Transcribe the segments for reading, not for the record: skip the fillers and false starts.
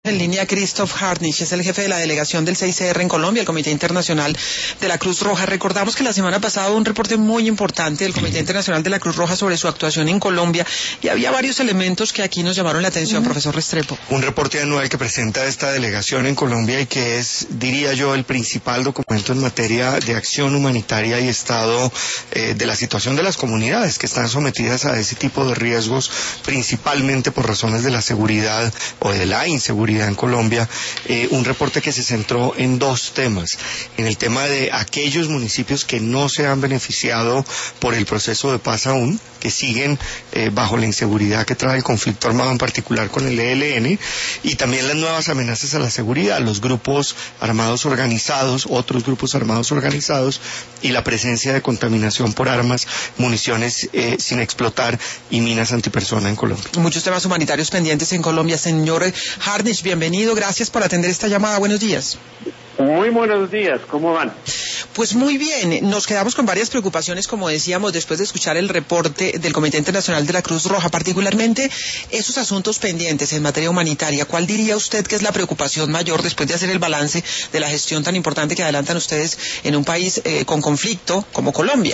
En línea, Christoph Harnisch es el jefe de la delegación del CICR en Colombia, el Comité Internacional de la Cruz Roja. Recordamos que la semana pasada hubo un reporte muy importante del Comité Internacional de la Cruz Roja sobre su actuación en Colombia y había varios elementos que aquí nos llamaron la atención, profesor Restrepo. Un reporte anual que presenta esta delegación en Colombia y que es, diría yo, el principal documento en materia de acción humanitaria y estado de la situación de las comunidades que están sometidas a ese tipo de riesgos, principalmente por razones de la seguridad o de la inseguridad en Colombia, un reporte que se centró en dos temas. En el tema de aquellos municipios que no se han beneficiado por el proceso de paz aún, que siguen bajo la inseguridad que trae el conflicto armado, en particular con el ELN, y también las nuevas amenazas a la seguridad, los grupos armados organizados, otros grupos armados organizados, y la presencia de contaminación por armas, municiones sin explotar y minas antipersona en Colombia. Muchos temas humanitarios pendientes en Colombia. Señor Harnisch, bienvenido, gracias por atender esta llamada. Buenos días. Muy buenos días, ¿cómo van? Pues muy bien, nos quedamos con varias preocupaciones, como decíamos, después de escuchar el reporte del Comité Internacional de la Cruz Roja, particularmente esos asuntos pendientes en materia humanitaria. ¿Cuál diría usted que es la preocupación mayor después de hacer el balance de la gestión tan importante que adelantan ustedes en un país con conflicto como Colombia?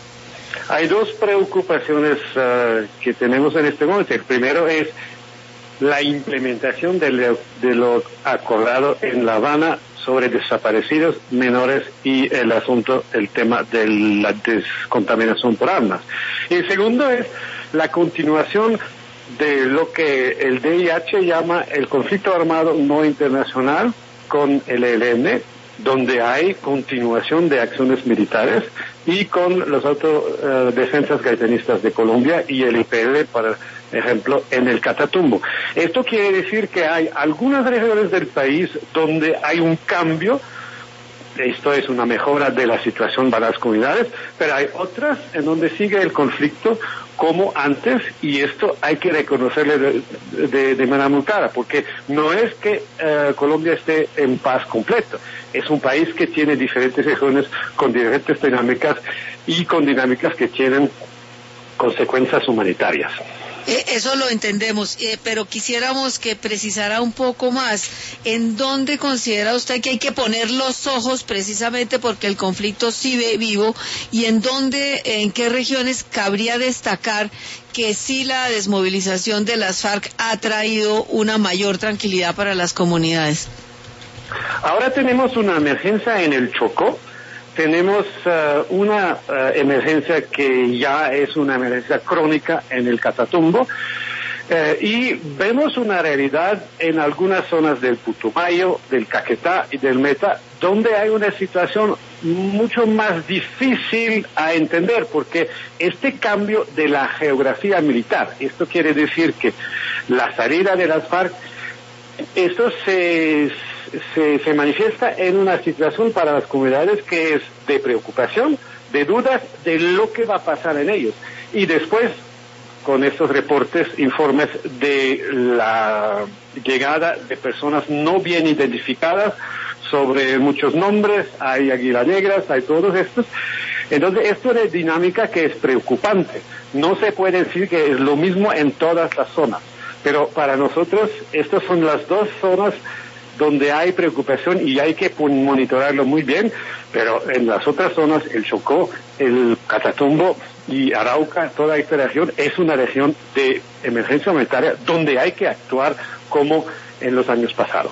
Hay dos preocupaciones que tenemos en este momento. El primero es la implementación de lo acordado en La Habana sobre desaparecidos menores y el tema de la descontaminación por armas. Y el segundo es la continuación de lo que el DIH llama el conflicto armado no internacional con el ELN, donde hay continuación de acciones militares, y con los autodefensas gaitanistas de Colombia y el IPL, por ejemplo, en el Catatumbo. Esto quiere decir que hay algunas regiones del país donde hay un cambio. Esto es una mejora de la situación para las comunidades, pero hay otras en donde sigue el conflicto como antes, y esto hay que reconocerle de manera muy clara, porque no es que Colombia esté en paz completa. Es un país que tiene diferentes regiones con diferentes dinámicas y con dinámicas que tienen consecuencias humanitarias. Eso lo entendemos, pero quisiéramos que precisara un poco más en dónde considera usted que hay que poner los ojos precisamente porque el conflicto sigue vivo, y en qué regiones cabría destacar que sí la desmovilización de las FARC ha traído una mayor tranquilidad para las comunidades. Ahora tenemos una emergencia en el Chocó. Tenemos una emergencia que ya es una emergencia crónica en el Catatumbo, y vemos una realidad en algunas zonas del Putumayo, del Caquetá y del Meta, donde hay una situación mucho más difícil a entender, porque este cambio de la geografía militar, esto quiere decir que la salida de las FARC, esto se manifiesta en una situación para las comunidades que es de preocupación, de dudas de lo que va a pasar en ellos. Y después, con estos reportes, informes de la llegada de personas no bien identificadas, sobre muchos nombres, hay águilas negras, hay todos estos. Entonces, esto es una dinámica que es preocupante. No se puede decir que es lo mismo en todas las zonas, pero para nosotros estas son las dos zonas donde hay preocupación y hay que monitorearlo muy bien, pero en las otras zonas, el Chocó, el Catatumbo y Arauca, toda esta región es una región de emergencia humanitaria donde hay que actuar como en los años pasados.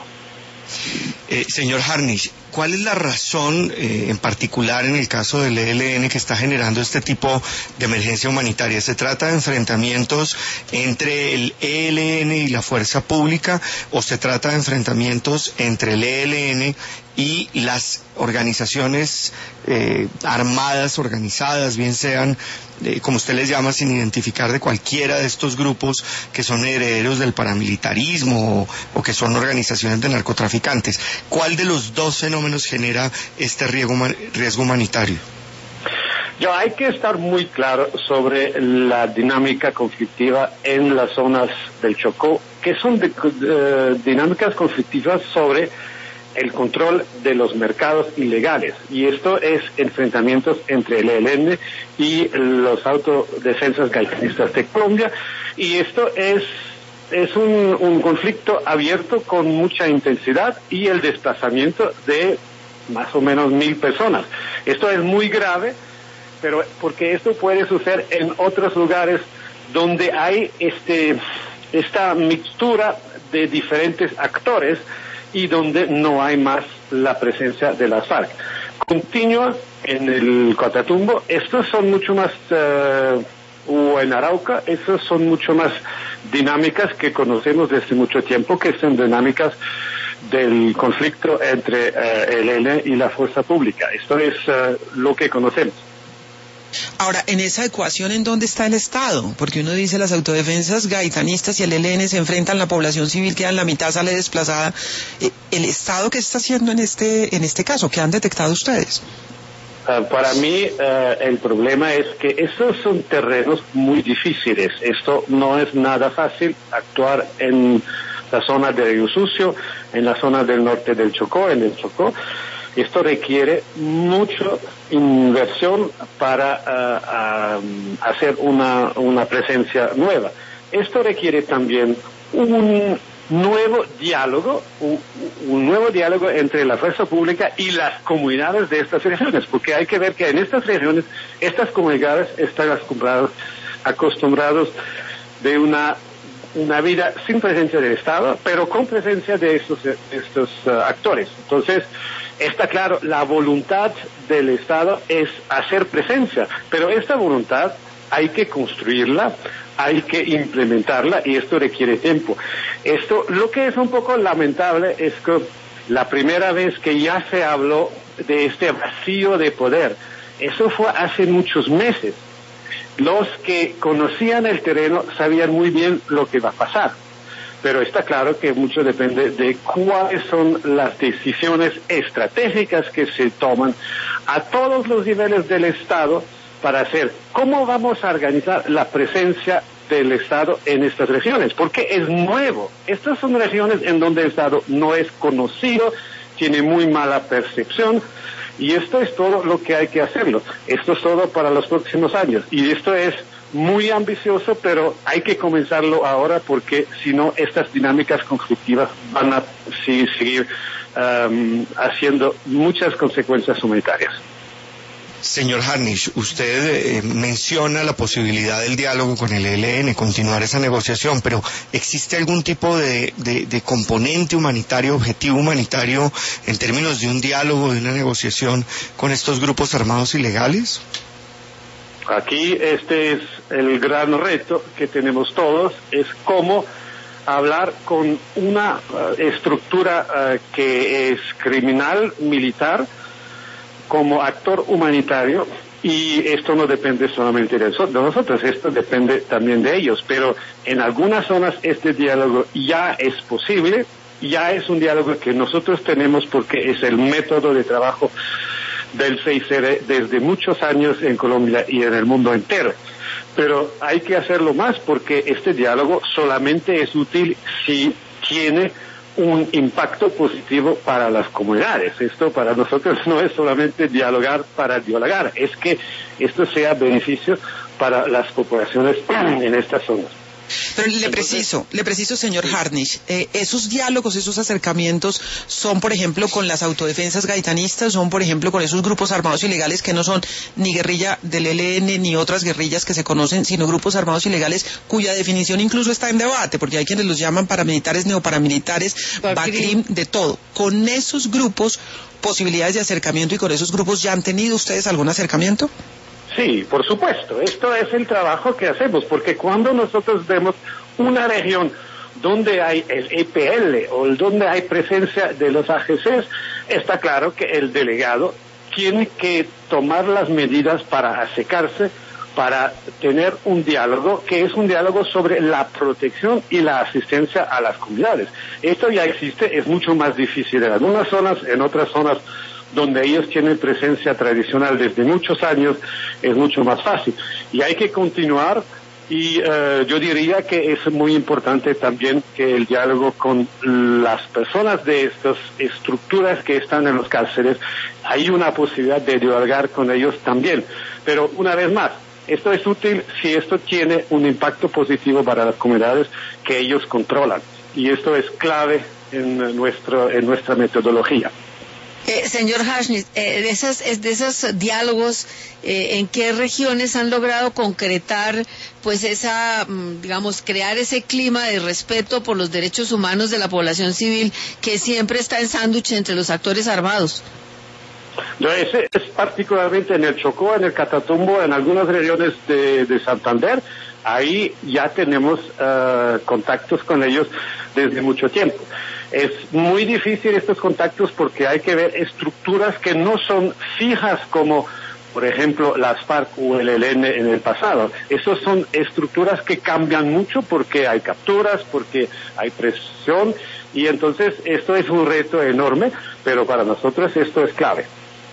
Señor Harnisch, ¿cuál es la razón en particular en el caso del ELN que está generando este tipo de emergencia humanitaria? ¿Se trata de enfrentamientos entre el ELN y la fuerza pública, o se trata de enfrentamientos entre el ELN y las organizaciones armadas, organizadas, bien sean, como usted les llama, sin identificar, de cualquiera de estos grupos que son herederos del paramilitarismo o que son organizaciones de narcotraficantes? ¿Cuál de los dos fenómenos genera este riesgo humanitario? Hay que estar muy claro sobre la dinámica conflictiva en las zonas del Chocó, que son dinámicas conflictivas sobre el control de los mercados ilegales, y esto es enfrentamientos entre el ELN y los autodefensas gaitanistas de Colombia, y esto es es un conflicto abierto con mucha intensidad y el desplazamiento de más o menos 1,000 personas. Esto es muy grave, pero porque esto puede suceder en otros lugares donde hay esta mixtura de diferentes actores y donde no hay más la presencia de las FARC. Continúa en el Catatumbo, estos son mucho más, o en Arauca, estos son mucho más dinámicas que conocemos desde mucho tiempo, que son dinámicas del conflicto entre el ELN y la fuerza pública. Esto es lo que conocemos. Ahora, en esa ecuación, ¿en dónde está el Estado? Porque uno dice las autodefensas gaitanistas y el ELN se enfrentan, la población civil queda en la mitad, sale desplazada. ¿El Estado qué está haciendo en este caso? ¿Qué han detectado ustedes? Para mí, el problema es que estos son terrenos muy difíciles. Esto no es nada fácil actuar en la zona de Río Sucio, en la zona del norte del Chocó, en el Chocó. Esto requiere mucha inversión para hacer una presencia nueva. Esto requiere también un nuevo diálogo entre la fuerza pública y las comunidades de estas regiones, porque hay que ver que en estas regiones, estas comunidades están acostumbrados de una vida sin presencia del Estado, pero con presencia de estos actores. Entonces, está claro, la voluntad del Estado es hacer presencia, pero esta voluntad hay que construirla, hay que implementarla y esto requiere tiempo. Lo que es un poco lamentable es que la primera vez que ya se habló de este vacío de poder, eso fue hace muchos meses. Los que conocían el terreno sabían muy bien lo que va a pasar, pero está claro que mucho depende de cuáles son las decisiones estratégicas que se toman a todos los niveles del Estado para hacer cómo vamos a organizar la presencia del Estado en estas regiones, porque es nuevo. Estas son regiones en donde el Estado no es conocido, tiene muy mala percepción, y esto es todo lo que hay que hacerlo. Esto es todo para los próximos años, y esto es muy ambicioso, pero hay que comenzarlo ahora porque si no estas dinámicas conflictivas van a seguir haciendo muchas consecuencias humanitarias. Señor Harnisch, usted menciona la posibilidad del diálogo con el ELN, continuar esa negociación, pero ¿existe algún tipo de componente humanitario, objetivo humanitario, en términos de un diálogo, de una negociación con estos grupos armados ilegales? Aquí este es el gran reto que tenemos todos, es cómo hablar con una estructura que es criminal, militar, como actor humanitario, y esto no depende solamente de nosotros, esto depende también de ellos, pero en algunas zonas este diálogo ya es posible, ya es un diálogo que nosotros tenemos porque es el método de trabajo del CICR desde muchos años en Colombia y en el mundo entero. Pero hay que hacerlo más porque este diálogo solamente es útil si tiene un impacto positivo para las comunidades. Esto para nosotros no es solamente dialogar para dialogar, es que esto sea beneficio para las poblaciones en estas zonas. Pero le preciso, señor Harnisch, esos diálogos, esos acercamientos son, por ejemplo, con las autodefensas gaitanistas, son, por ejemplo, con esos grupos armados ilegales que no son ni guerrilla del ELN ni otras guerrillas que se conocen, sino grupos armados ilegales cuya definición incluso está en debate, porque hay quienes los llaman paramilitares, neoparamilitares, BACRIM, de todo. Con esos grupos, posibilidades de acercamiento, y con esos grupos, ¿ya han tenido ustedes algún acercamiento? Sí, por supuesto. Esto es el trabajo que hacemos, porque cuando nosotros vemos una región donde hay el EPL o donde hay presencia de los AGCs, está claro que el delegado tiene que tomar las medidas para acercarse, para tener un diálogo, que es un diálogo sobre la protección y la asistencia a las comunidades. Esto ya existe, es mucho más difícil en algunas zonas, en otras zonas donde ellos tienen presencia tradicional desde muchos años, es mucho más fácil. Y hay que continuar, y yo diría que es muy importante también que el diálogo con las personas de estas estructuras que están en los cárceles, hay una posibilidad de dialogar con ellos también. Pero una vez más, Esto es útil si esto tiene un impacto positivo para las comunidades que ellos controlan. Y esto es clave en nuestra metodología. Señor Hashnis, de esos diálogos, ¿en qué regiones han logrado concretar, pues crear ese clima de respeto por los derechos humanos de la población civil que siempre está en sándwich entre los actores armados? Ese es particularmente en el Chocó, en el Catatumbo, en algunas regiones de Santander. Ahí ya tenemos contactos con ellos desde mucho tiempo. Es muy difícil estos contactos porque hay que ver estructuras que no son fijas como, por ejemplo, las FARC o el ELN en el pasado. Esas son estructuras que cambian mucho porque hay capturas, porque hay presión, y entonces esto es un reto enorme, pero para nosotros esto es clave.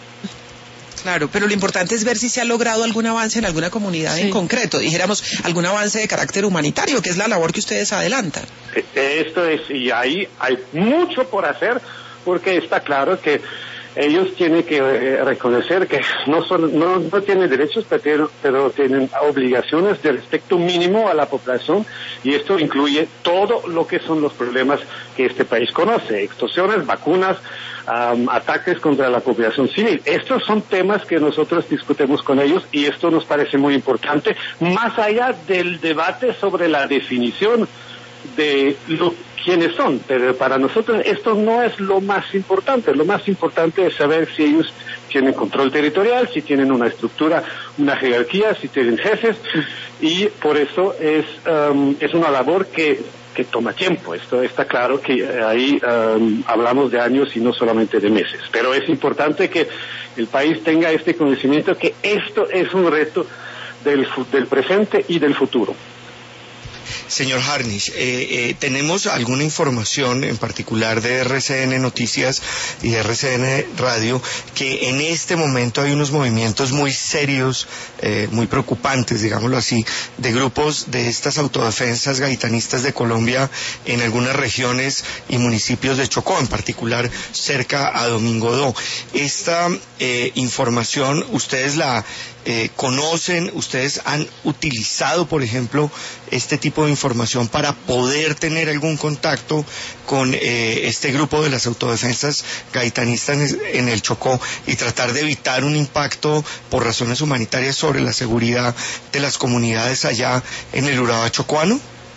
Claro, pero lo importante es ver si se ha logrado algún avance en alguna comunidad en concreto, dijéramos, algún avance de carácter humanitario, que es la labor que ustedes adelantan. Esto es, y ahí hay mucho por hacer, porque está claro que ellos tienen que reconocer que no tienen derechos, pero tienen obligaciones de respeto mínimo a la población, y esto incluye todo lo que son los problemas que este país conoce: extorsiones, vacunas, ataques contra la población civil. Estos son temas que nosotros discutimos con ellos, y esto nos parece muy importante, más allá del debate sobre la definición de quiénes son, pero para nosotros esto no es lo más importante. Lo más importante es saber si ellos tienen control territorial, si tienen una estructura, una jerarquía, si tienen jefes, y por eso es una labor que toma tiempo. Esto está claro que ahí hablamos de años y no solamente de meses, pero es importante que el país tenga este conocimiento que esto es un reto del presente y del futuro. Señor Harnisch, ¿tenemos alguna información en particular de RCN Noticias y de RCN Radio que en este momento hay unos movimientos muy serios, muy preocupantes, digámoslo así, de grupos de estas autodefensas gaitanistas de Colombia en algunas regiones y municipios de Chocó, en particular cerca a Domingodó? Esta información, ¿ustedes la conocen? ¿Ustedes han utilizado, por ejemplo, este tipo de información para poder tener algún contacto con este grupo de las autodefensas gaitanistas en el Chocó y tratar de evitar un impacto por razones humanitarias sobre la seguridad de las comunidades allá en el Urabá chocuano?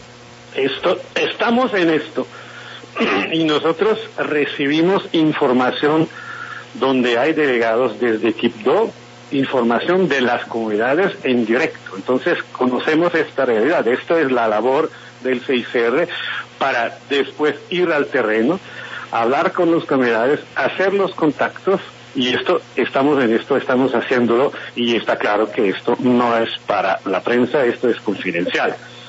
Estamos en esto, y nosotros recibimos información donde hay delegados desde Quibdó, información de las comunidades en directo. Entonces conocemos esta realidad. Esto es la labor del CICR, para después ir al terreno, hablar con las comunidades, hacer los contactos, y estamos haciéndolo, y está claro que esto no es para la prensa, esto es confidencial.